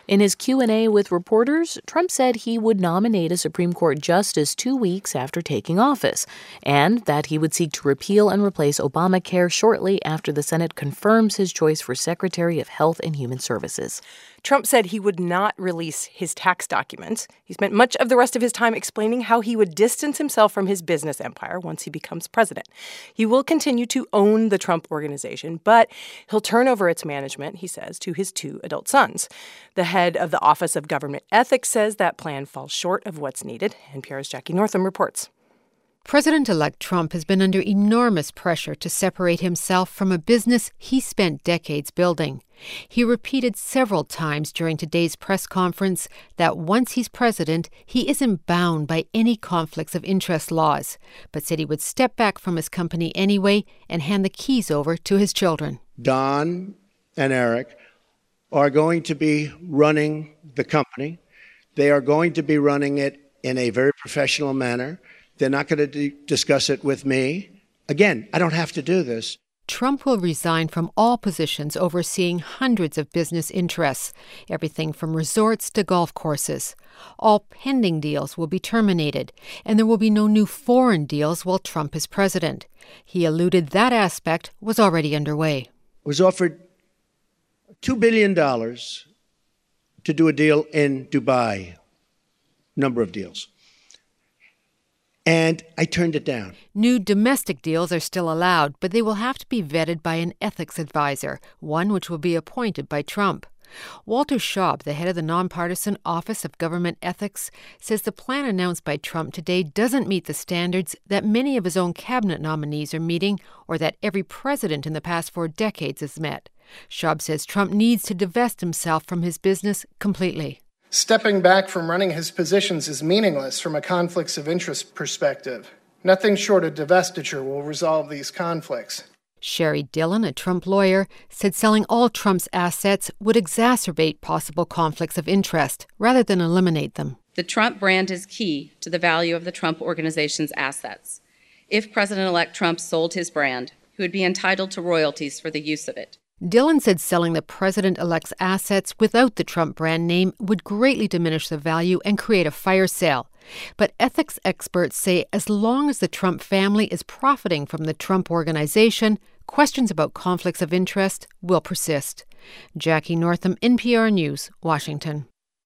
In his Q&A with reporters, Trump said he would nominate a Supreme Court justice 2 weeks after taking office, and that he would seek to repeal and replace Obamacare shortly after the Senate confirms his choice for Secretary of Health and Human Services. Trump said he would not release his tax documents. He spent much of the rest of his time explaining how he would distance himself from his business empire once he becomes president. He will continue to own the Trump Organization, but he'll turn over its management, he says, to his 2 adult sons. The head of the Office of Government Ethics says that plan falls short of what's needed. NPR's Jackie Northam reports. President-elect Trump has been under enormous pressure to separate himself from a business he spent decades building. He repeated several times during today's press conference that once he's president, he isn't bound by any conflicts of interest laws, but said he would step back from his company anyway and hand the keys over to his children. Don and Eric are going to be running the company. They are going to be running it in a very professional manner. They're not going to discuss it with me. Again, I don't have to do this. Trump will resign from all positions overseeing hundreds of business interests, everything from resorts to golf courses. All pending deals will be terminated, and there will be no new foreign deals while Trump is president. He alluded that aspect was already underway. I was offered $2 billion to do a deal in Dubai, number of deals. And I turned it down. New domestic deals are still allowed, but they will have to be vetted by an ethics advisor, one which will be appointed by Trump. Walter Shaub, the head of the nonpartisan Office of Government Ethics, says the plan announced by Trump today doesn't meet the standards that many of his own cabinet nominees are meeting or that every president in the past 4 decades has met. Shaub says Trump needs to divest himself from his business completely. Stepping back from running his positions is meaningless from a conflicts of interest perspective. Nothing short of divestiture will resolve these conflicts. Sherry Dillon, a Trump lawyer, said selling all Trump's assets would exacerbate possible conflicts of interest rather than eliminate them. The Trump brand is key to the value of the Trump Organization's assets. If President-elect Trump sold his brand, he would be entitled to royalties for the use of it. Dillon said selling the president-elect's assets without the Trump brand name would greatly diminish the value and create a fire sale. But ethics experts say as long as the Trump family is profiting from the Trump Organization, questions about conflicts of interest will persist. Jackie Northam, NPR News, Washington.